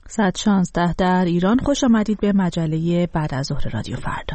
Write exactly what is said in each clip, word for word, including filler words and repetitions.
صد و شانزده در ایران. خوش آمدید به مجله بعد از ظهر رادیو فردا.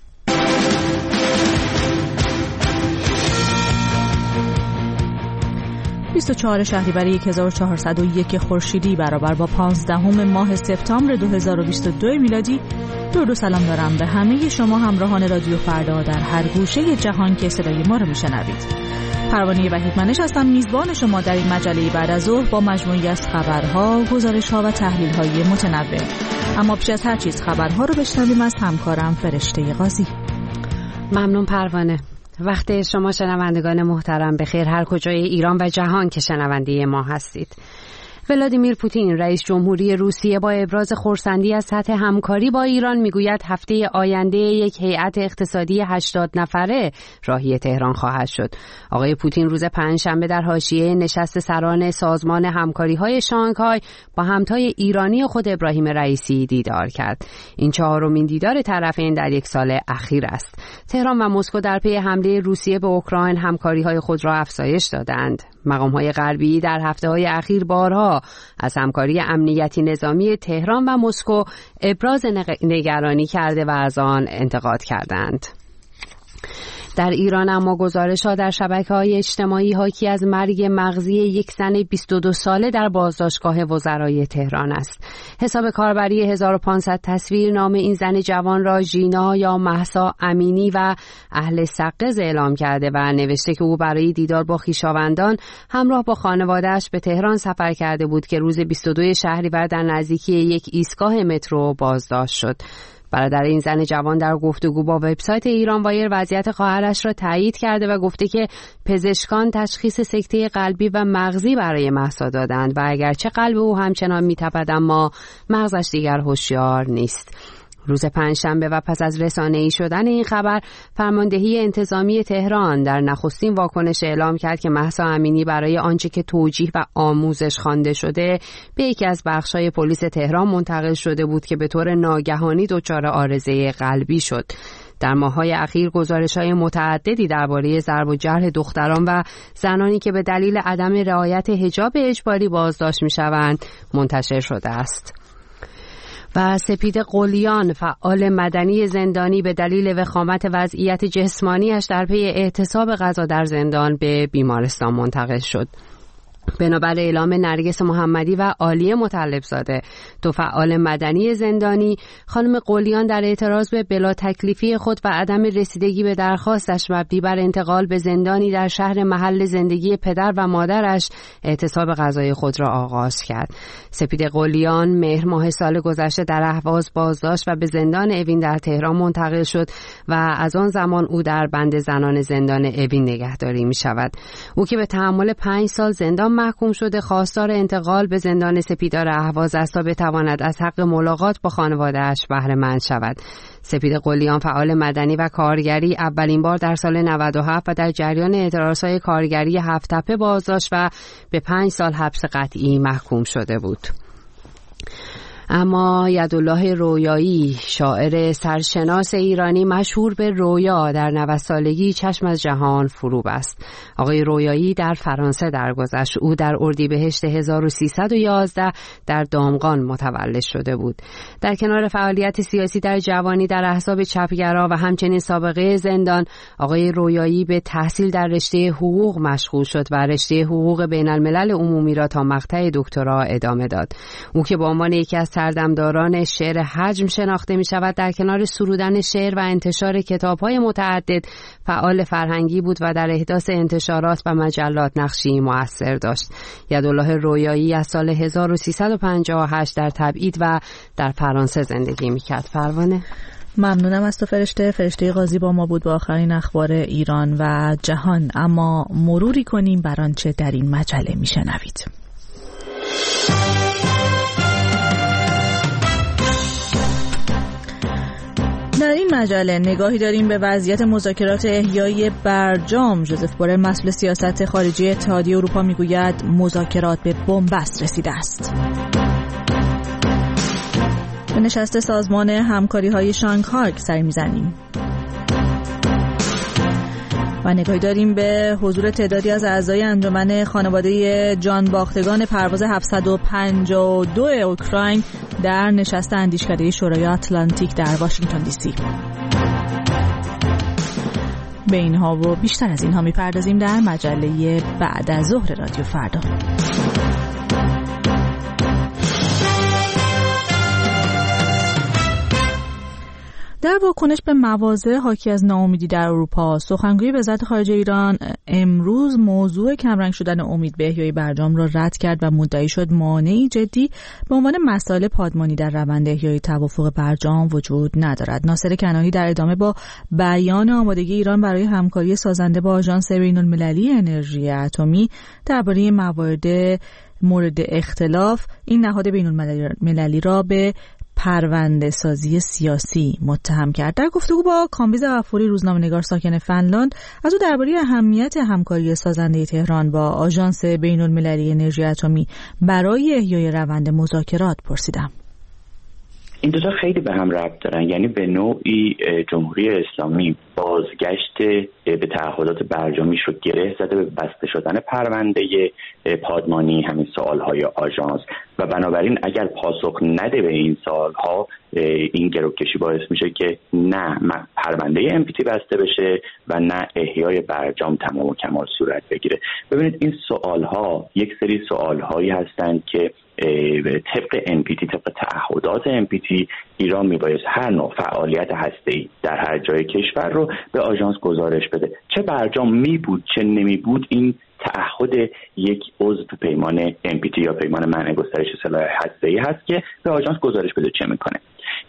بیست و چهارم شهریور هزار و چهارصد و یک خورشیدی برابر با پانزدهم ماه سپتامبر دو هزار و بیست و دو میلادی. درود و سلام دارم به همه شما همراهان رادیو فردا در هر گوشه جهان که صدای ما رو میشنوید. پروانه وحیدمنش هستم، میزبان شما در این مجله بعد از ظهر با مجموعی از خبرها، گزارش‌ها و تحلیل‌های متنوع. اما پیش از هر چیز خبرها رو بشنویم از همکارم فرشته قاضی. ممنون پروانه. وقت شما شنوندگان محترم بخیر هر کجای ایران و جهان که شنونده ما هستید. ولادیمیر پوتین رئیس جمهوری روسیه با ابراز خرسندی از سطح همکاری با ایران میگوید هفته آینده یک هیئت اقتصادی هشتاد نفره راهی تهران خواهد شد. آقای پوتین روز پنجشنبه در حاشیه نشست سران سازمان همکاری‌های شانگهای با همتای ایرانی خود ابراهیم رئیسی دیدار کرد. این چهارمین دیدار طرفین در یک سال اخیر است. تهران و مسکو در پی حمله روسیه به اوکراین همکاری‌های خود را افزایش دادند. مقام‌های غربی در هفته‌های اخیر بارها از همکاری امنیتی نظامی تهران و مسکو ابراز نگرانی کرده و از آن انتقاد کردند. در ایران اما گزارش‌ها در شبکه‌های اجتماعی حاکی از مرگ مغزی یک زن بیست و دو ساله در بازداشتگاه وزرای تهران است. حساب کاربری هزار و پانصد تصویر نام این زن جوان را ژینا یا مهسا امینی و اهل سقز اعلام کرده و نوشته که او برای دیدار با خویشاوندان همراه با خانواده‌اش به تهران سفر کرده بود که روز بیست و دوم شهریور در نزدیکی یک ایستگاه مترو بازداشت شد. برادر این زن جوان در گفتگو با وبسایت ایران وایر وضعیت خواهرش را تایید کرده و گفته که پزشکان تشخیص سکته قلبی و مغزی برای مهسا دادند و اگرچه قلب او همچنان می‌تپد اما مغزش دیگر هوشیار نیست. روز پنجشنبه و پس از رسانه‌ای شدن این خبر، فرماندهی انتظامی تهران در نخستین واکنش اعلام کرد که مهسا امینی برای آنچه که توجیه و آموزش خوانده شده به یکی از بخش‌های پلیس تهران منتقل شده بود که به طور ناگهانی دچار عارضه قلبی شد. در ماه‌های اخیر گزارش‌های متعددی درباره ضرب و جرح دختران و زنانی که به دلیل عدم رعایت حجاب اجباری بازداشت می‌شوند منتشر شده است. و سپید قلیان فعال مدنی زندانی به دلیل وخامت وضعیت جسمانیش در پی اعتصاب غذا در زندان به بیمارستان منتقل شد. بنابر اعلام نرگس محمدی و عالیه مطلبزاده، دو فعال مدنی زندانی، خانم قلیان در اعتراض به بلا تکلیفی خود و عدم رسیدگی به درخواستش مبنی بر انتقال به زندانی در شهر محل زندگی پدر و مادرش اعتصاب غذای خود را آغاز کرد. سپید قلیان مهر ماه سال گذشته در اهواز بازداشت و به زندان اوین در تهران منتقل شد و از آن زمان او در بند زنان زندان اوین نگهداری می شود. او که به تحمل پنج سال زندان محکوم شده خواستار انتقال به زندان سپیدار اهواز است تا بتواند از حق ملاقات با خانواده‌اش بهره مند شود. سپید قلیان فعال مدنی و کارگری اولین بار در سال نود و هفت و در جریان اعتراضهای کارگری هفت تپه بازداشت و به پنج سال حبس قطعی محکوم شده بود. اما یدالله رویایی، شاعر سرشناس ایرانی مشهور به رویا، در نود سالگی چشم از جهان فرو بست. آقای رویایی در فرانسه درگذشت. او در اردیبهشت هزار و سیصد و یازده در دامغان متولد شده بود. در کنار فعالیت سیاسی در جوانی در احزاب چپگرا و همچنین سابقه زندان، آقای رویایی به تحصیل در رشته حقوق مشغول شد و رشته حقوق بین الملل عمومی را تا مقطع دکترا ادامه داد. او که به عنوان یکی از سردمداران شعر حجم شناخته می شود، در کنار سرودن شعر و انتشار کتاب‌های متعدد فعال فرهنگی بود و در احداث انتشارات و مجلات نقشی مؤثر داشت. یدالله رویایی از سال هزار و سیصد و پنجاه و هشت در تبعید و در فرانسه زندگی می کرد. پروانه، ممنونم از تو فرشته. فرشته قاضی با ما بود با آخرین اخبار ایران و جهان. اما مروری کنیم بر آنچه در این مجله می شنوید. در این مجله نگاهی داریم به وضعیت مذاکرات احیای برجام. ژوزف بورل مسئول سیاست خارجی اتحادیه اروپا میگوید مذاکرات به بنبست رسیده است. به نشست سازمان همکاری‌های شانگهای سر می‌زنیم. و نگاهی داریم به حضور تعدادی از اعضای انجمن خانواده جان باختگان پرواز هفتصد و پنجاه و دو اوکراین در نشست اندیشکده شورای آتلانتیک در واشنگتن دی سی. به اینها و بیشتر از اینها میپردازیم در مجله بعد از ظهر رادیو فردا. در واکنش به مواضع حاکی از ناامیدی در اروپا، سخنگوی وزارت خارجه ایران امروز موضوع کمرنگ شدن امید به احیای برجام را رد کرد و مدعی شد مانعی جدی به عنوان مسائل پادمانی در روند احیای توافق برجام وجود ندارد. ناصر کنانی در ادامه با بیان آمادگی ایران برای همکاری سازنده با آژانس بین‌المللی انرژی اتمی درباره موارد مورد اختلاف این نهاد بین‌المللی را به پرونده سازی سیاسی متهم کرد. در گفتگو با کامبیز غفوری روزنامه‌نگار ساکن فنلاند از او درباره اهمیت همکاری سازنده تهران با آژانس بین‌المللی انرژی اتمی برای احیای روند مذاکرات پرسیدم. این دو تا خیلی به هم ربط دارن، یعنی به نوعی جمهوری اسلامی بازگشت به تعهدات برجامیش رو گره زده به بسته شدن پرونده پادمانی همین سوالهای آژانس و بنابراین اگر پاسخ نده به این سوالها این گروکشی باعث میشه که نه پرونده ام پی تی بسته بشه و نه احیای برجام تمام و کمال صورت بگیره. ببینید این سوالها یک سری سوالهایی هستند که طبق ام پی تی طبق تعهدات ام پی تی ایران میبایست هر نوع فعالیت هسته‌ای در هر جای کشور رو به آژانس گزارش بده، چه برجام می بود چه نمی بود. این تعهد یک عضو پیمان ام پی تی یا پیمان منع گسترش سلاح هسته‌ای هست که به آژانس گزارش بده چه میکنه.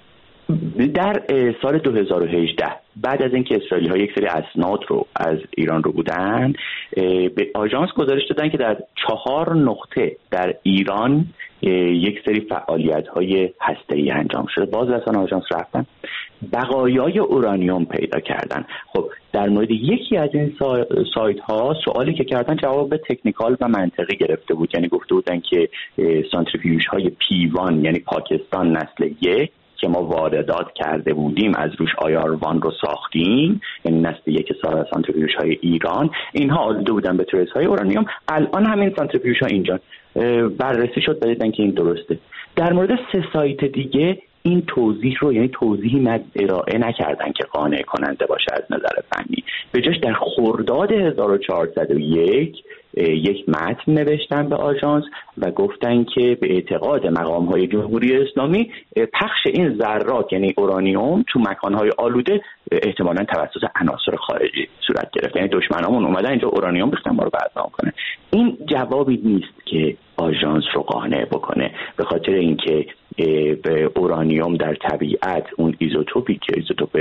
در سال دو هزار و هجده بعد از اینکه اسرائیلی‌ها یک سری اسناد رو از ایران رو بودن به آژانس گزارش دادن که در چهار نقطه در ایران یک سری فعالیت‌های هسته‌ای انجام شده. باز رسانه آژانس رفتن بقایای اورانیوم پیدا کردن. خب در مورد یکی از این سایت‌ها سوالی که کردن جواب تکنیکال و منطقی گرفته بود، یعنی گفته بودن که سانتریفیوژهای پی وان یعنی پاکستان نسل یک که ما واردات کرده بودیم از روش آیار وان رو ساختیم، یعنی نسل یک سانتریفیوژهای ایران، اینها آلوده بودن به تریس‌های اورانیوم. الان همین سانتریفیوژها اینجا بررسی شد دیدن که این درسته. در مورد سه سایت دیگه این توضیح رو یعنی توضیحی ارائه نکردن که قانع کننده باشه از نظر فنی. به جاش در خرداد هزار و چهارصد و یک یک متن نوشتن به آژانس و گفتن که به اعتقاد مقام‌های جمهوری اسلامی پخش این ذرات یعنی اورانیوم تو مکان‌های آلوده احتمالاً توسط عناصر خارجی صورت گرفت، یعنی دشمنامون اومدن اینجا اورانیوم ریختن ما رو بدنام کنه. این جوابی نیست که آژانس رو قانع بکنه، به خاطر اینکه به اورانیوم در طبیعت اون ایزوتوپی که ایزوتوپ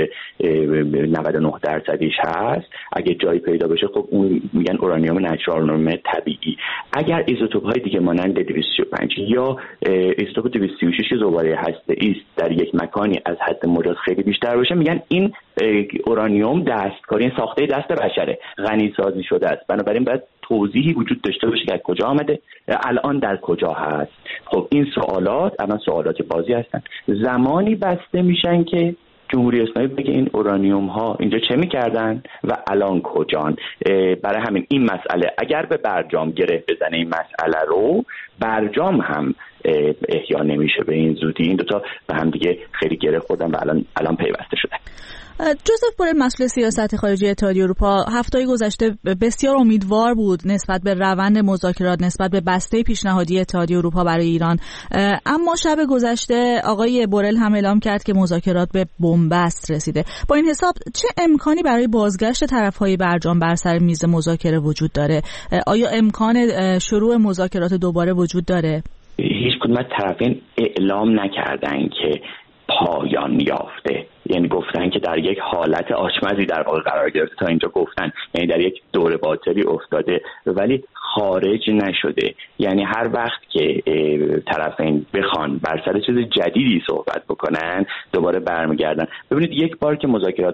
نود و نه درصدیش هست اگه جایی پیدا بشه خب اون میگن اورانیوم نچرال طبیعی. اگر ایزوتوپ های دیگه مانند دویست و سی و پنج یا ایزوتوپ دویست و سی و شش زباله هسته‌ای است در یک مکانی از حد مجاز خیلی بیشتر باشه میگن این اورانیوم دستکاری ساخته دست بشره، غنی سازی شده است، بنابراین باید توضیحی وجود داشته باشه که از کجا آمده، الان در کجا هست. خب این سوالات الان سوالات بازی هستن، زمانی بسته میشن که جمهوری اسلامی بگه این اورانیوم ها اینجا چه میکردن و الان کجان. برای همین این مسئله اگر به برجام گره بزنه این مسئله رو، برجام هم احیا نمیشه به این زودی. این دوتا به هم دیگه خیلی گره خوردن و الان الان پیوسته شدن. جوزف بورل مسئول سیاست خارجی اتحادیه اروپا هفته‌های گذشته بسیار امیدوار بود نسبت به روند مذاکرات، نسبت به بسته پیشنهادی اتحادیه اروپا برای ایران، اما شب گذشته آقای بورل هم اعلام کرد که مذاکرات به بنبست رسیده. با این حساب چه امکانی برای بازگشت طرف‌های برجام بر سر میز مذاکره وجود داره؟ آیا امکان شروع مذاکرات دوباره وجود داره؟ هیچ کدوم از طرفین اعلام نکردن که پایان یافته، یعنی گفتن که در یک حالت آشمزی در واقع قرار گرفته، تا اینجا گفتن یعنی در یک دور باطلی افتاده ولی خارج نشده. یعنی هر وقت که طرفین بخوان بر سر چیز جدیدی صحبت بکنن دوباره برمیگردن. ببینید یک بار که مذاکرات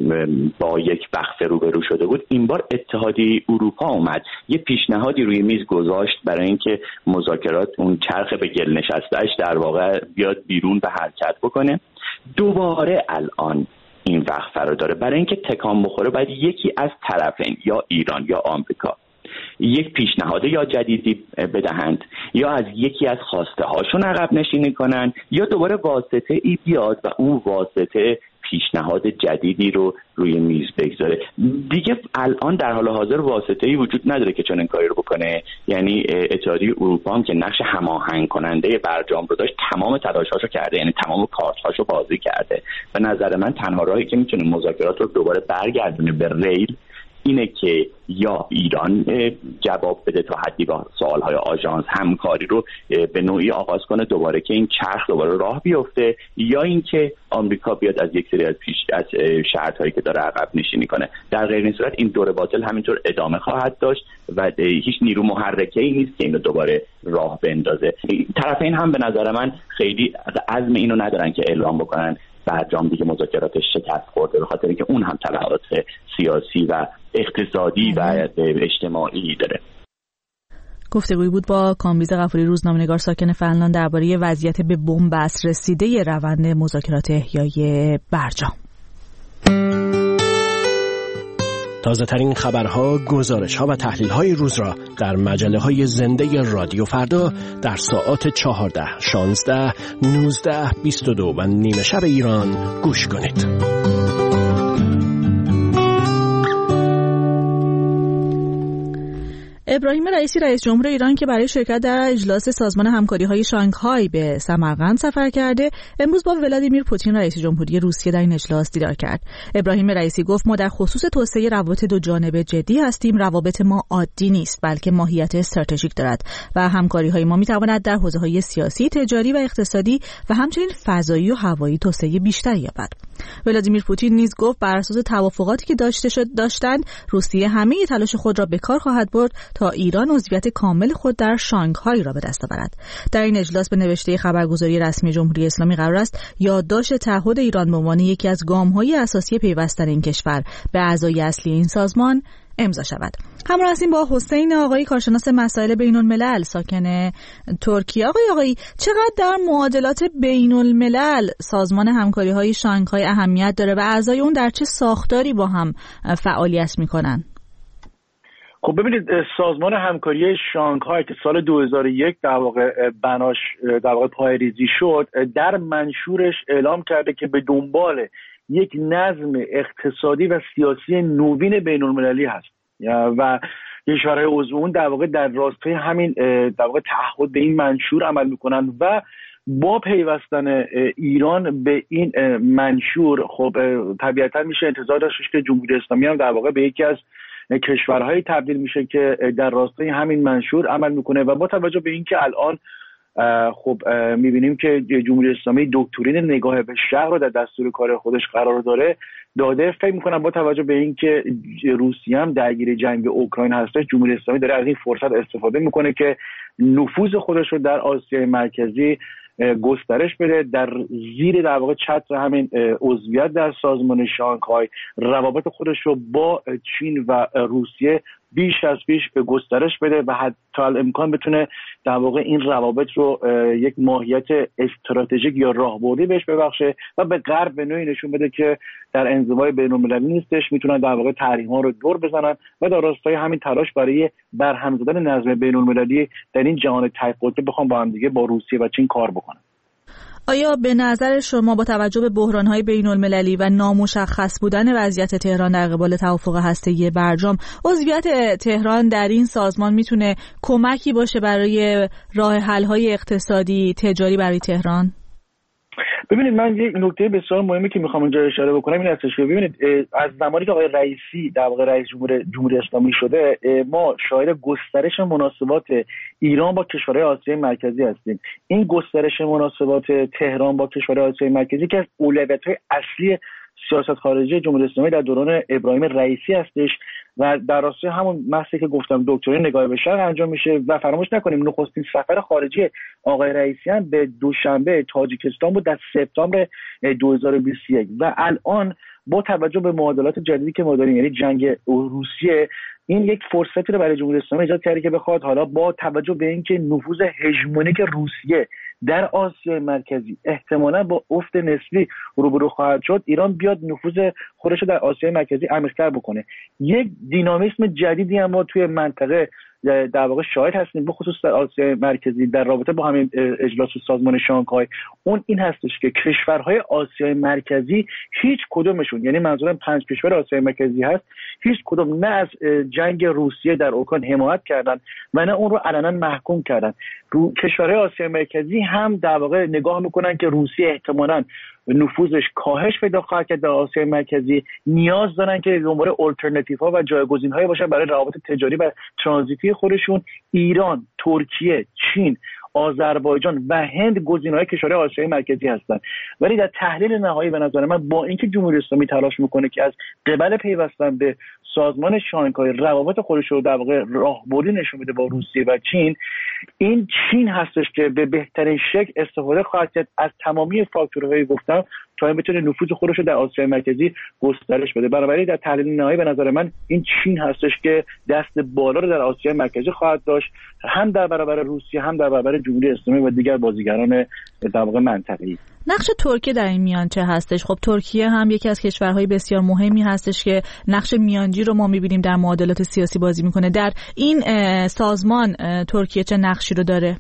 با یک وقفه روبرو شده بود، این بار اتحادیه اروپا اومد یه پیشنهادی روی میز گذاشت برای اینکه مذاکرات اون چرخ به گل نشسته‌اش در واقع بیاد بیرون و حرکت بکنه. دوباره الان این وقفه رو داره. برای اینکه تکان بخوره باید یکی از طرفین، یا ایران یا آمریکا، یک پیشنهاد یا جدیدی بدهند، یا از یکی از خواسته هاشون عقب نشینی کنن، یا دوباره واسطه ای بیاد و اون واسطه پیشنهاد جدیدی رو روی میز بگذاره. دیگه الان در حال حاضر واسطه‌ای وجود نداره که چنین کاری رو بکنه. یعنی اتحادیه اروپا هم که نقش هماهنگ کننده برجام رو داشت، تمام تلاش‌هاشو کرده، یعنی تمام کارت‌هاشو بازی کرده. به نظر من تنها راهی که میتونه مذاکرات رو دوباره برگردونه به ریل اینه که یا ایران جواب بده تا حدی با سوالهای آژانس، همکاری رو به نوعی آغاز کنه دوباره که این چرخ دوباره راه بیفته، یا اینکه آمریکا بیاد از یک سری از پیش از شرط‌هایی که داره عقب نشینی کنه. در غیر این صورت این دور باطل همینطور ادامه خواهد داشت و هیچ نیرو محرکه‌ای نیست که اینو دوباره راه بندازه. طرفین هم به نظر من خیلی عزم اینو ندارن که اعلام بکنن برجام دیگه مذاکراتش شکست خورده، به خاطر اینکه اون هم تبعات سیاسی و اقتصادی و اجتماعی داره. گفتگویی بود با کامبیز غفوری، روزنامه‌نگار ساکن فنلاند، درباره وضعیت به بنبست رسیده روند مذاکرات احیای برجام. تازه ترین خبرها، گزارش‌ها و تحلیل‌های روز را در مجله‌های زنده رادیو فردا در ساعات چهارده، شانزده، نوزده، بیست و دو و نیمه شب ایران گوش کنید. ابراهیم رئیسی رئیس جمهور ایران که برای شرکت در اجلاس سازمان همکاری‌های شانگهای به سمرقند سفر کرده، امروز با ولادیمیر پوتین رئیس جمهوری روسیه در این اجلاس دیدار کرد. ابراهیم رئیسی گفت ما در خصوص توسعه روابط دو جانبه جدی هستیم. روابط ما عادی نیست بلکه ماهیت استراتژیک دارد و همکاری‌های ما می‌تواند در حوزه‌های سیاسی، تجاری و اقتصادی و همچنین فضایی و هوایی توسعه بیشتری یابد. ولادیمیر پوتین نیز گفت بر اساس توافقاتی که داشته شد داشتند روسیه همه تلاش خود را به کار خواهد برد تا ایران عضویت کامل خود در شانگهای را به دست آورد. در این اجلاس به نوشته خبرگزاری رسمی جمهوری اسلامی قرار است یادداشت تعهد ایران به عنوان یکی از گام‌های اساسی پیوستن این کشور به اعضای اصلی این سازمان امضا شود. همراه هستیم با حسین آقایی، کارشناس مسائل بین الملل ساکن ترکیه. آقای آقایی، چقدر در معادلات بین الملل سازمان همکاری‌های شانگهای اهمیت داره و اعضای اون در چه ساختاری با هم فعالیت می‌کنن؟ خب ببینید، سازمان همکاری شانگهای که سال دو هزار و یک در واقع بناش در واقع پایه‌ریزی شد، در منشورش اعلام کرده که به دنبال یک نظم اقتصادی و سیاسی نوین بین المللی هست و کشورهای عضو اون در واقع در راستای همین در واقع تعهد به این منشور عمل میکنن و با پیوستن ایران به این منشور خب طبیعتا میشه انتظار داشت که جمهوری اسلامی هم در واقع به یکی از کشورهایی تبدیل میشه که در راستای همین منشور عمل میکنه و با توجه به اینکه الان خب میبینیم که جمهوری اسلامی دکترین نگاه به شرق رو در دستور کار خودش قرار داره داده، فکر میکنم با توجه به اینکه روسیه هم درگیر جنگ اوکراین هستش، جمهوری اسلامی داره از این فرصت استفاده میکنه که نفوذ خودش رو در آسیای مرکزی گسترش بده، در زیر در واقع چتر همین عضویت در سازمان شانگهای روابط خودش رو با چین و روسیه بیش از پیش به گسترش بده و حتی الامکان بتونه در واقع این روابط رو یک ماهیت استراتژیک یا راهبردی بهش ببخشه و به غرب به نوعی نشون بده که در انزوای بین‌المللی نیستش، میتونن در واقع تحریم‌ها رو دور بزنن و در راستای همین تلاش برای برهم زدن نظم بین‌المللی در این جهان تک قطبی بخوام با هم دیگه با روسیه و چین کار بکنن. آیا به نظر شما با توجه به بحران‌های بین‌المللی و نامشخص بودن وضعیت تهران در قبال توافق هسته‌ای برجام، عضویت تهران در این سازمان میتونه کمکی باشه برای راه حل‌های اقتصادی، تجاری برای تهران؟ ببینید، من یک نکته بسیار مهمی که میخوام اینجا اشاره بکنم این هستش که ببینید از زمانی که آقای رئیسی در واقع رئیس جمهور جمهوری اسلامی شده، ما شاهد گسترش مناسبات ایران با کشورهای آسیای مرکزی هستیم. این گسترش مناسبات تهران با کشورهای آسیای مرکزی که از اولویت‌های اصلی سیاست خارجی جمهوری اسلامی در دوران ابراهیم رئیسی هستش و در راستای همون بحثی که گفتم دکترین نگاه به شرق انجام میشه و فراموش نکنیم نخستین سفر خارجی آقای رئیسی هم به دوشنبه تاجیکستان بود در سپتامبر دو هزار و بیست و یک و الان با توجه به معادلات جدیدی که ما داریم، یعنی جنگ روسیه، این یک فرصتی رو برای جمهوری اسلامی ایجاد کرده که بخواد حالا با توجه به اینکه نفوذ هژمونیک روسیه در آسیای مرکزی احتمالاً با افت نسبی روبرو خواهد شد، ایران بیاد نفوذ خودش در آسیای مرکزی عمیق‌تر بکنه. یک دینامیسم جدیدی هم ما توی منطقه در واقع شاهد هستیم، به خصوص در آسیای مرکزی در رابطه با همین اجلاس سازمان شانگهای. اون این هستش که کشورهای آسیای مرکزی هیچ کدومشون، یعنی منظورم پنج کشور آسیای مرکزی هست، هیچ کدوم نه از جنگ روسیه در اوکراین حمایت کردن و نه اون رو علنا محکوم کردن. رو کشورهای آسیای مرکزی هم در واقع نگاه میکنن که روسیه احتمالاً نفوذش کاهش پیدا خواهد کرد در آسیای مرکزی، نیاز دارن که دنبال آلترناتیو ها و جایگزین هایی باشن برای روابط تجاری و ترانزیتی خودشون. ایران، ترکیه، چین، آذربایجان و هند گزینه‌های کشورهای آسیای مرکزی هستند. ولی در تحلیل نهایی به نظر من با اینکه جمهوری اسلامی تلاش میکنه که از قبل پیوستن به سازمان شانگهای روابط خودش رو در واقع راهبردی نشون بده با روسیه و چین، این چین هستش که به بهترین شکل استفاده خواهد کرد از تمامی فاکتورهای گفتم تا این بتونه نفوذ خودش رو در آسیای مرکزی گسترش بده. بنابراین در تحلیل نهایی به نظر من این چین هستش که دست بالا رو در آسیای مرکزی خواهد داشت، هم در برابر روسیه هم در برابر جمهوری اسلامی و دیگر بازیگران در واقع منطقه‌ای. نقش ترکیه در این میان چه هستش؟ خب ترکیه هم یکی از کشورهای بسیار مهمی هستش که نقش میانجی رو ما می‌بینیم در معادلات سیاسی بازی میکنه. در این سازمان ترکیه چه نقشی رو داره؟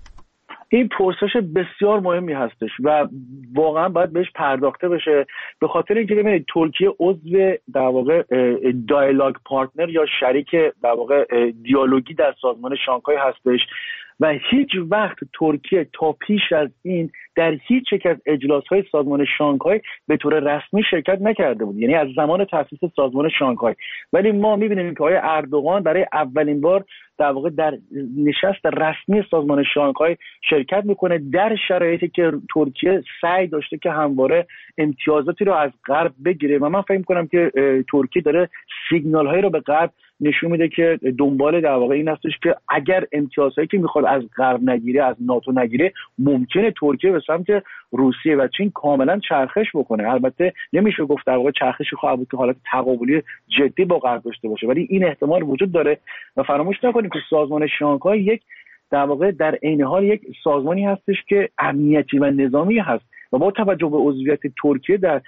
این پرسش بسیار مهمی هستش و واقعا باید بهش پرداخته بشه، به خاطر اینکه ببینید ترکیه عضو در واقع دایالوگ پارتنر یا شریک در واقع دیالوگی در سازمان شانگهای هستش و هیچ وقت ترکیه تا پیش از این در هیچ یک از اجلاس‌های سازمان شانگهای به طور رسمی شرکت نکرده بود، یعنی از زمان تأسیس سازمان شانگهای. ولی ما می‌بینیم که آقای اردوغان برای اولین بار در واقع در نشست رسمی سازمان شانگهای شرکت میکنه در شرایطی که ترکیه سعی داشته که همواره امتیازاتی رو از غرب بگیره و من فکر می‌کنم که ترکیه داره سیگنال‌هایی رو به غرب نشون میده که دنبال در واقع این هستش که اگر امتیازهایی که میخواد از غرب نگیره، از ناتو نگیره، ممکنه ترکیه به سمت روسیه و چین کاملا چرخش بکنه. البته نمیشه گفت در واقع چرخشی خواهد بود که حالت تقابلی جدی با غرب داشته باشه، ولی این احتمال وجود داره و فراموش نکنیم که سازمان شانگهای یک در واقع در عین حال یک سازمانی هستش که امنیتی و نظامی هست و با توجه به عضویت ترکیه در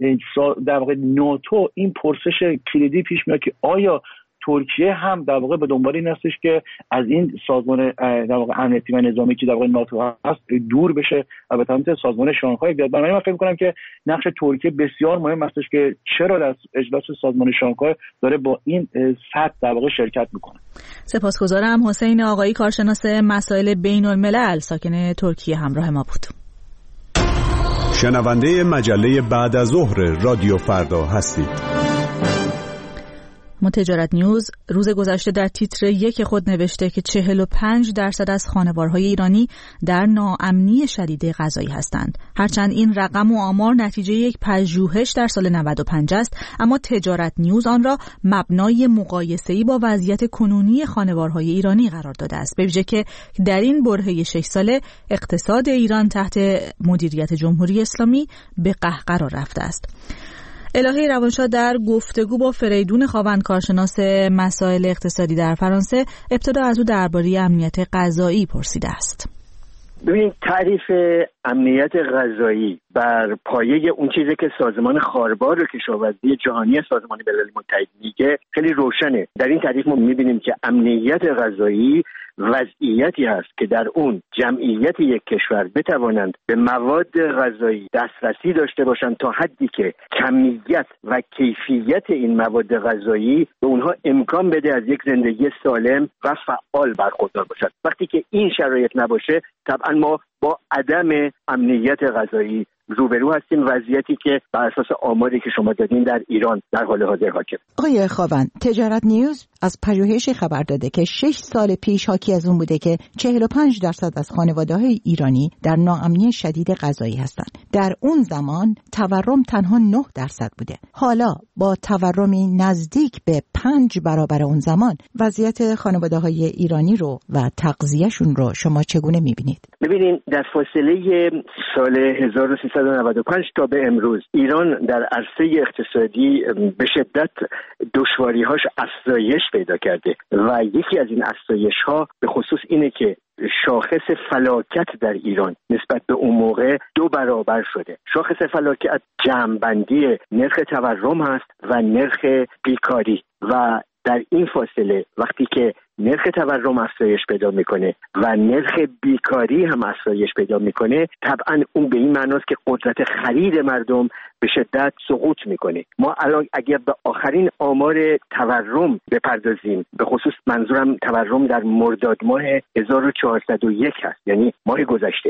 در واقع ناتو این پرسش کلیدی پیش میاد که آیا ترکیه هم در واقع به دنبال این هستش که از این سازمان در واقع امنیتی و نظامی که در واقع ناتو هست دور بشه و به سمت سازمان شانگهای بیاد. بنابراین من فکر می‌کنم که نقش ترکیه بسیار مهم هستش که چرا در اجلاس سازمان شانگهای داره با این سطح در واقع شرکت میکنه. سپاسگزارم. حسین آقایی، کارشناس مسائل بین‌الملل، ساکن ترکیه، همراه ما بود. شنونده مجله بعد از ظهر رادیو فردا هستید. تجارت نیوز روز گذشته در تیتر یک خود نوشته که چهل و پنج درصد از خانوارهای ایرانی در ناامنی شدید غذایی هستند. هرچند این رقم و آمار نتیجه یک پژوهش در سال نود و پنج است، اما تجارت نیوز آن را مبنای مقایسه‌ای با وضعیت کنونی خانوارهای ایرانی قرار داده است، به ویژه که در این برهه شش ساله اقتصاد ایران تحت مدیریت جمهوری اسلامی به قهقرا رفته است. الهی روانشاد در گفتگو با فریدون خاوند، کارشناس مسائل اقتصادی در فرانسه، ابتدا از او درباره امنیت غذایی پرسیده است. ببینید، تعریف امنیت غذایی بر پایه اون چیزی که سازمان خاربار و کشاورزی جهانی سازمان ملل متحد میگه خیلی روشنه. در این تعریف ما میبینیم که امنیت غذایی وضعیتی هست که در اون جمعیت یک کشور بتوانند به مواد غذایی دسترسی داشته باشند تا حدی که کمیت و کیفیت این مواد غذایی به اونها امکان بده از یک زندگی سالم و فعال برخوردار باشند. وقتی که این شرایط نباشه، طبعا ما با عدم امنیت غذایی روبرو هستیم، وضعیتی که بر اساس آماری که شما دادین در ایران در حال حاضر حاکم. آقای خاوند، تجارت نیوز از پژوهشی خبر داده که شش سال پیش حاکی از اون بوده که چهل و پنج درصد از خانواده‌های ایرانی در ناامنی شدید غذایی هستند. در اون زمان تورم تنها نه درصد بوده. حالا با تورمی نزدیک به پنج برابر اون زمان، وضعیت خانواده‌های ایرانی رو و تغذیه‌شون رو شما چگونه می‌بینید؟ ببینید، در فاصله سال هزار و سیصد سیصد و نود و پنج تا به امروز ایران در عرصه اقتصادی به شدت دشواری‌هاش افزایش پیدا کرده و یکی از این افزایش‌ها به خصوص اینه که شاخص فلاکت در ایران نسبت به اون موقع دو برابر شده. شاخص فلاکت جمع‌بندی نرخ تورم هست و نرخ بیکاری و در این فاصله وقتی که نرخ تورم افزایش پیدا میکنه و نرخ بیکاری هم افزایش پیدا میکنه، طبعا اون به این معناست که قدرت خرید مردم به شدت سقوط میکنه. ما الان اگر به آخرین آمار تورم بپردازیم، به خصوص منظورم تورم در مرداد ماه هزار و چهارصد و یک هست، یعنی ماه گذشته،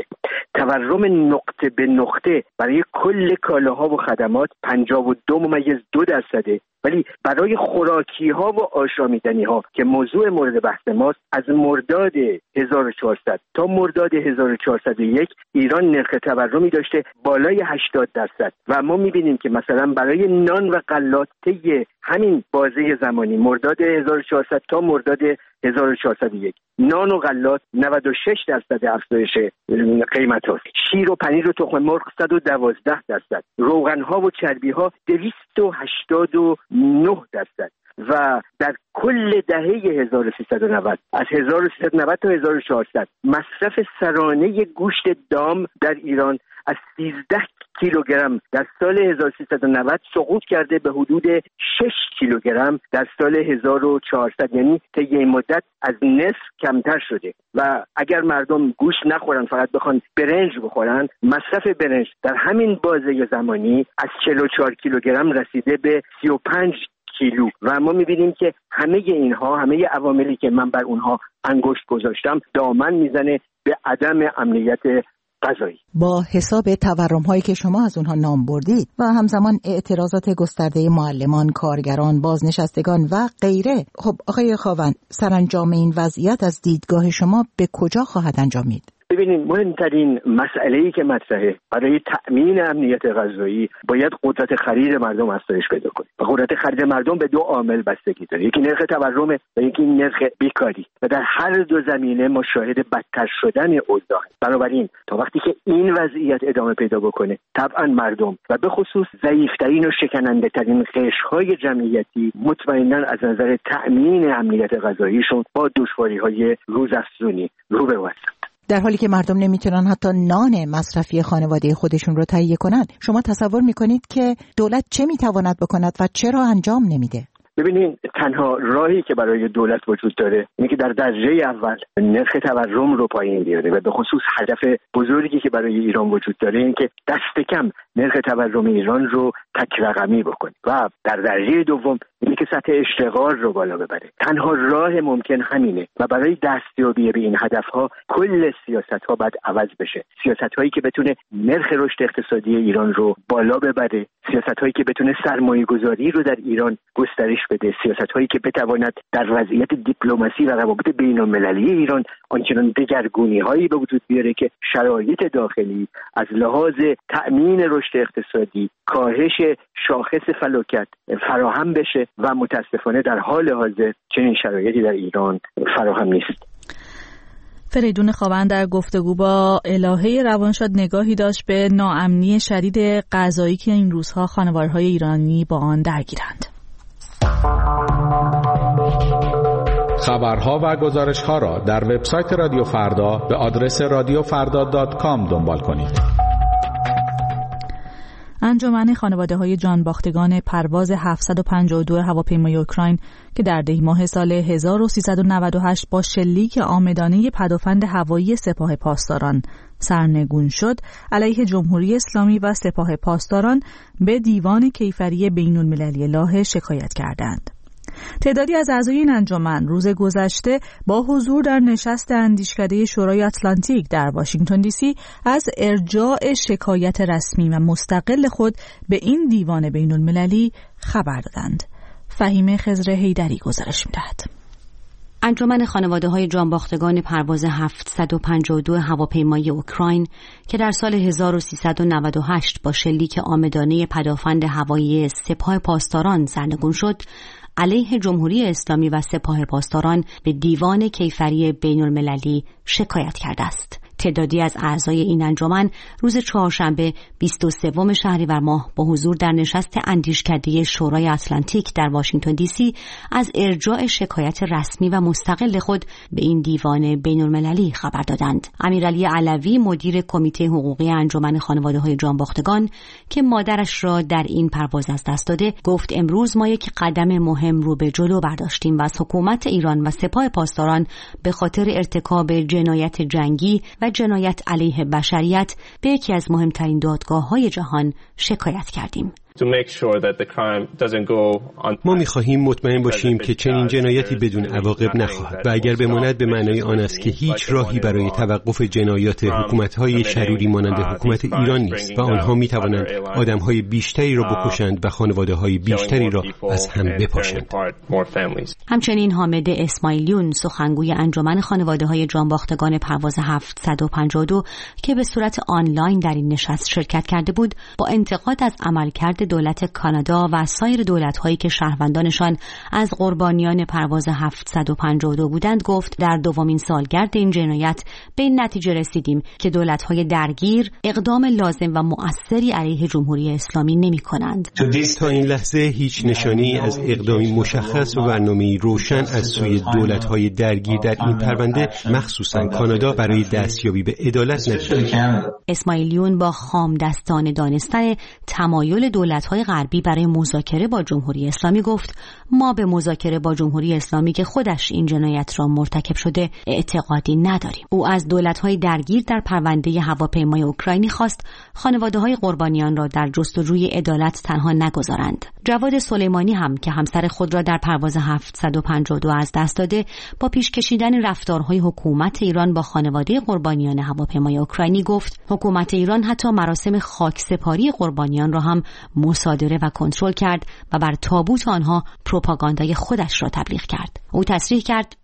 تورم نقطه به نقطه برای کل کالاها و خدمات پنجاه و دو ممیز دو درصده، ولی برای خوراکی ها و آشامیدنی ها که موضوع مورد بحث ماست، از مرداد هزار و چهارصد تا مرداد هزار و چهارصد و یک ایران نرخ تورمی داشته بالای هشتاد درصد و ما میبینیم که مثلا برای نان و غلات طی همین بازه زمانی مرداد هزار و چهارصد تا مرداد هزار و چهارصد و یک نان و غلات نود و شش درصد افزایش قیمت هاست، شیر و پنیر و تخم مرغ صد و دوازده درصد، روغن ها و چربی ها دویست و هشتاد و نه درصد و در کل دهه هزار و سیصد و نود از هزار و سیصد و نود تا هزار و چهارصد مصرف سرانه گوشت دام در ایران از سیزده کیلوگرم در سال هزار و سیصد و نود سقوط کرده به حدود شش کیلوگرم در سال هزار و چهارصد، یعنی طی این مدت از نصف کمتر شده و اگر مردم گوشت نخورن فقط بخوان برنج بخورن، مصرف برنج در همین بازه زمانی از چهل و چهار کیلوگرم رسیده به سی و پنج کیلو و ما می‌بینیم که همه اینها، همه عواملی که من بر اونها انگشت گذاشتم دامن میزنه به عدم امنیت غذایی. با حساب تورم هایی که شما از اونها نام بردید و همزمان اعتراضات گسترده معلمان، کارگران، بازنشستگان و غیره، خب آقای خاوند، سرانجام این وضعیت از دیدگاه شما به کجا خواهد انجامید؟ ببینید، مهمترین مسئله‌ای که مطرحه برای تأمین امنیت غذایی باید قدرت خرید مردم افزایش پیدا کنه و قدرت خرید مردم به دو عامل بستگی داره، یکی نرخ تورم و یکی نرخ بیکاری و در هر دو زمینه ما شاهد بدتر شدن اوضاع. بنابراین تا وقتی که این وضعیت ادامه پیدا بکنه، طبعا مردم و به خصوص ضعیف‌ترین و شکننده ترین قشرهای جمعیتی مطمئنا از نظر تأمین امنیت غذاییشون با دشواری‌های روزافزونی روبرو هستند. در حالی که مردم نمیتونن حتی نان مصرفی خانواده خودشون رو تهیه کنن، شما تصور میکنید که دولت چه میتواند بکند و چرا انجام نمیده؟ ببینید، تنها راهی که برای دولت وجود داره اینه که در درجه اول نرخ تورم رو پایین بیاره و به خصوص هدف بزرگی که برای ایران وجود داره این که دست کم نرخ تورم ایران رو تک رقمی بکنه و در درجه دوم اینه که سطح اشتغال رو بالا ببره. تنها راه ممکن همینه و برای دستیابی به این هدفها کل سیاست‌ها باید عوض بشه. سیاست‌هایی که بتونه نرخ رشد اقتصادی ایران رو بالا ببره، سیاست‌هایی که بتونه سرمایه‌گذاری رو در ایران گسترش بده، سیاست‌هایی که بتواند در وضعیت دیپلماسی و روابط بین‌المللی ایران آنچنان دگرگونی‌هایی به وجود بیاره که شرایط داخلی از لحاظ تأمین رشد اقتصادی، کاهش شاخص فلاکت فراهم بشه و متاسفانه در حال حاضر چنین شرایطی در ایران فراهم نیست. فریدون خاوند در گفتگو با الهه روانشاد نگاهی داشت به ناامنی شدید غذایی که این روزها خانوارهای ایرانی با آن درگیرند. خبرها و گزارش‌ها را در وبسایت رادیو فردا به آدرس رادیو فردا دات کام دنبال کنید. انجمن خانواده‌های جانباختگان پرواز هفتصد و پنجاه و دو هواپیمای اوکراین که در دی ماه سال هزار و سیصد و نود و هشت با شلیک عامدانه پدافند هوایی سپاه پاسداران سرنگون شد، علیه جمهوری اسلامی و سپاه پاسداران به دیوان کیفری بین‌المللی لاهه شکایت کردند. تعدادی از اعضای این انجمن روز گذشته با حضور در نشست اندیشکده شورای اتلانتیک در واشنگتن دی سی از ارجاع شکایت رسمی و مستقل خود به این دیوان بین المللی خبر دادند. فهیمه خضر حیدری گزارش می‌دهد. انجمن خانواده‌های جانباختگان پرواز هفتصد و پنجاه و دو هواپیمای اوکراین که در سال هزار و سیصد و نود و هشت با شلیک عامدانه پدافند هوایی سپاه پاسداران سرنگون شد، علیه جمهوری اسلامی و سپاه پاسداران به دیوان کیفری بین المللی شکایت کرده است. تعدادی از اعضای این انجمن روز چهارشنبه بیست و سوم شهریور ماه با حضور در نشست اندیشکده شورای اتلانتیک در واشنگتن دی سی از ارجاع شکایت رسمی و مستقل خود به این دیوان بین‌المللی خبر دادند. امیرعلی علوی مدیر کمیته حقوقی انجمن خانواده‌های جانباختگان که مادرش را در این پرواز از دست داده گفت امروز ما یک قدم مهم رو به جلو برداشتیم و از حکومت ایران و سپاه پاسداران به خاطر ارتکاب جنایت جنگی و جنایت علیه بشریت به یکی از مهمترین دادگاه‌های جهان شکایت کردیم. ما می‌خواهیم مطمئن باشیم که چنین جنایتی بدون عواقب نخواهد و اگر بماند به معنای آن است که هیچ راهی برای توقف جنایات حکومت‌های شروری مانند حکومت ایران نیست و آنها می‌توانند آدم‌های بیشتری را بکشند و خانواده‌های بیشتری را از هم بپاشند. همچنین حامد اسماعیلیون سخنگوی انجمن خانواده‌های جانباختگان پرواز هفتصد و پنجاه و دو که به صورت آنلاین در این نشست شرکت کرده بود با انتقاد از عملکرد دولت کانادا و سایر دولت‌هایی که شهروندانشان از قربانیان پرواز هفتصد و پنجاه و دو بودند گفت در دومین سالگرد این جنایت به این نتیجه رسیدیم که دولت‌های درگیر اقدام لازم و مؤثری علیه جمهوری اسلامی نمی‌کنند. تا این لحظه هیچ نشانه‌ای از اقدامی مشخص و برنامه‌ای روشن از سوی دولت‌های درگیر در این پرونده مخصوصاً کانادا برای دستیابی به عدالت ندیدیم. اسماعیلیون با خام دستان دانستن تمایل دولت‌های غربی برای مذاکره با جمهوری اسلامی گفت ما به مذاکره با جمهوری اسلامی که خودش این جنایت را مرتکب شده اعتقادی نداریم. او از دولت‌های درگیر در پرونده هواپیمای اوکراینی خواست خانواده‌های قربانیان را در جستجوی عدالت تنها نگذارند. جواد سلیمانی هم که همسر خود را در پرواز هفتصد و پنجاه و دو از دست داده با پیش کشیدن رفتارهای حکومت ایران با خانواده قربانیان هواپیمای اوکراینی گفت حکومت ایران حتی مراسم خاکسپاری قربانیان را هم مصادره و کنترل کرد و بر تابوت آنها پروپاگاندای خودش را تبلیغ کرد. او تصریح کرد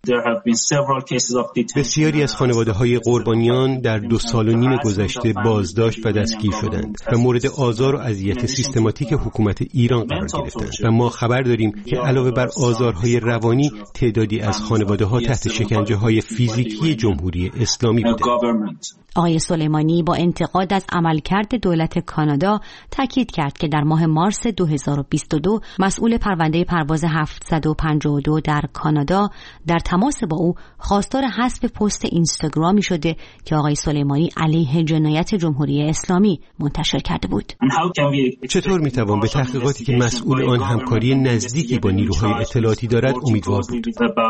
بسیاری از خانواده‌های قربانیان در دو سال و نیم گذشته بازداشت و دستگیر شدند و مورد آزار و اذیت سیستماتیک حکومت ایران قرار گرفتند و ما خبر داریم که علاوه بر آزارهای روانی تعدادی از خانواده‌ها تحت شکنجه‌های فیزیکی جمهوری اسلامی بودند. آقای سلیمانی با انتقاد از عملکرد دولت کانادا تاکید کرد که در ماه مارس دو هزار و بیست و دو مسئول پرونده پرواز هفتصد و پنجاه و دو در کانادا در تماس با او خواستار حذف پست اینستاگرامی شده که آقای سلیمانی علیه جنایت جمهوری اسلامی منتشر کرده بود. چطور میتوان به تحقیقاتی که مسئول آن همکاری نزدیکی با نیروهای اطلاعاتی دارد امیدوار بود؟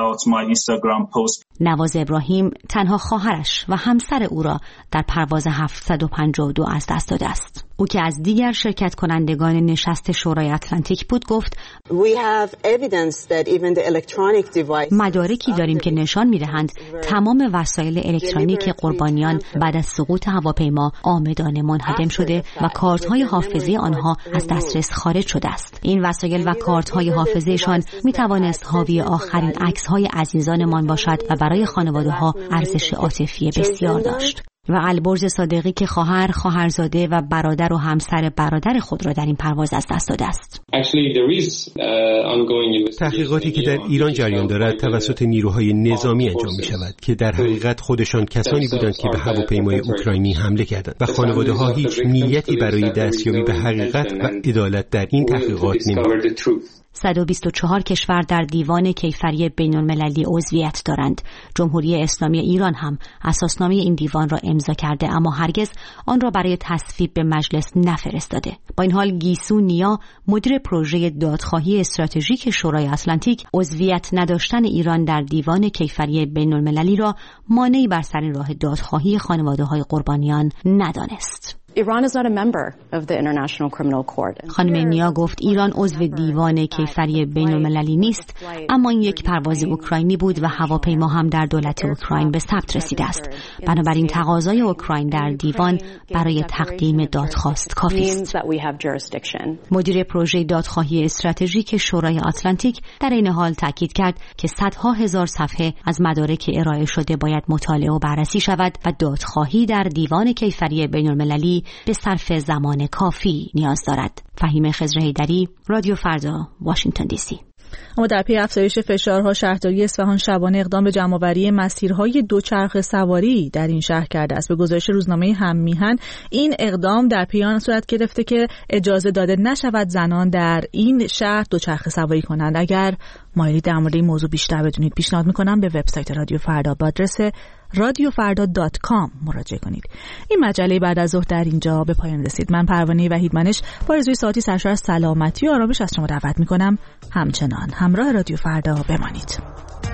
نواز ابراهیم تنها خواهرش و همسر او را در پرواز هفتصد و پنجاه و دو از دست داده است. او که از دیگر شرکت کنندگان نشست شورای اتلانتیک بود گفت مدارکی داریم که نشان می‌دهند تمام وسایل الکترونیک قربانیان بعد از سقوط هواپیما عامدانه منهدم شده و کارت‌های حافظه آنها از دسترس خارج شده است. این وسایل و کارت‌های حافظه‌شان می‌توانست حاوی آخرین عکس‌های عزیزانمان باشد و برای خانواده‌ها ارزش عاطفی بسیار داشت. و البرز صادقی که خواهر، خواهرزاده و برادر و همسر برادر خود را در این پرواز از دست داده است. تحقیقاتی که در ایران جریان دارد توسط نیروهای نظامی انجام می شود که در حقیقت خودشان کسانی بودند که به هواپیمای اوکراینی حمله کردند و خانواده ها هیچ نیتی برای دستیابی به حقیقت و عدالت در این تحقیقات نمی‌دارند. صد و بیست و چهار کشور در دیوان کیفری بین‌المللی عضویت دارند. جمهوری اسلامی ایران هم اساسنامه این دیوان را امضا کرده اما هرگز آن را برای تصویب به مجلس نفرستاده. با این حال گیسو نیا مدیر پروژه دادخواهی استراتژیک شورای اتلانتیک عضویت نداشتن ایران در دیوان کیفری بین‌المللی را مانعی بر سر راه دادخواهی خانواده‌های قربانیان ندانست. Iran is not a member of the International Criminal Court. خانم نیا گفت ایران عضو دیوان کیفری بین‌المللی نیست، اما این یک پرواز اوکراینی بود و هواپیما هم در دولت اوکراین به ثبت رسیده است. بنابراین تقاضای اوکراین در دیوان برای تقدیم دادخواست کافی است. مدیر پروژه دادخواهی استراتژیک شورای اتلانتیک در این حال تاکید کرد که صدها هزار صفحه از مدارک ارائه شده باید مطالعه و بررسی شود و دادخواهی در دیوان کیفری بین‌المللی به صرف زمان کافی نیاز دارد. فهیم خضر حیدری، رادیو فردا، واشنگتن دی سی. اما در پی افزایش فشارها، شهرداری اصفهان شبانه اقدام به جمع‌آوری مسیرهای دوچرخه سواری در این شهر کرده است. به گزارش روزنامه هم میهن، این اقدام در پی آن صورت گرفته که اجازه داده نشود زنان در این شهر دوچرخه سواری کنند. اگر مایلید در مورد این موضوع بیشتر بدونید، پیشنهاد میکنم به وبسایت رادیو فردا با آدرس رادیو فردا دات کام مراجعه کنید. این مجله بعد از ظهر در اینجا به پایان رسید. من پروانه وحیدمنش با آرزوی ساعتی سرشار از سلامتی و آرامش از شما دعوت میکنم همچنان همراه رادیو فردا بمانید.